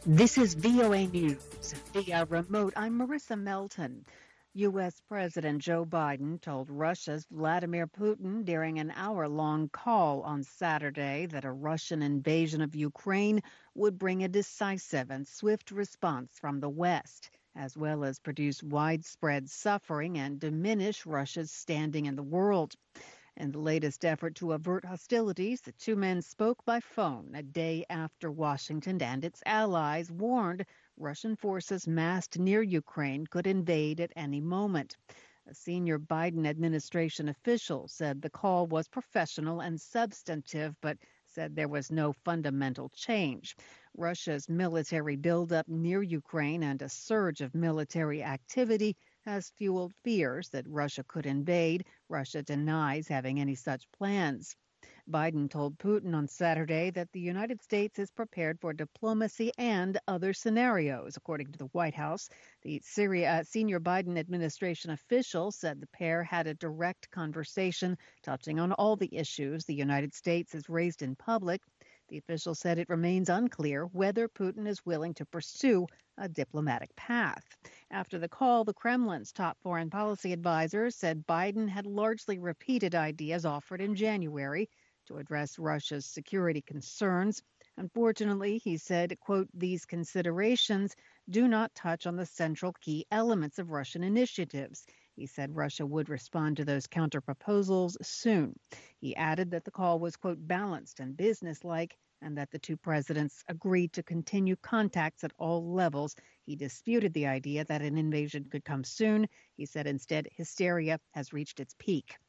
This is VOA News via remote. I'm Marissa Melton. U.S. President Joe Biden told Russia's Vladimir Putin during an hour-long call on Saturday that a Russian invasion of Ukraine would bring a decisive and swift response from the West, as well as produce widespread suffering and diminish Russia's standing in the world. In the latest effort to avert hostilities, the two men spoke by phone a day after Washington and its allies warned Russian forces massed near Ukraine could invade at any moment. A senior Biden administration official said the call was professional and substantive, but said there was no fundamental change. Russia's military buildup near Ukraine and a surge of military activity has fueled fears that Russia could invade. Russia denies having any such plans. Biden told Putin on Saturday that the United States is prepared for diplomacy and other scenarios, according to the White House. The senior Biden administration official said the pair had a direct conversation touching on all the issues the United States has raised in public. The official said it remains unclear whether Putin is willing to pursue a diplomatic path. After the call, the Kremlin's top foreign policy advisor said Biden had largely repeated ideas offered in January to address Russia's security concerns. Unfortunately, he said, quote, these considerations do not touch on the central key elements of Russian initiatives. He said Russia would respond to those counterproposals soon. He added that the call was, quote, balanced and businesslike, and that the two presidents agreed to continue contacts at all levels. He disputed the idea that an invasion could come soon. He said instead hysteria has reached its peak.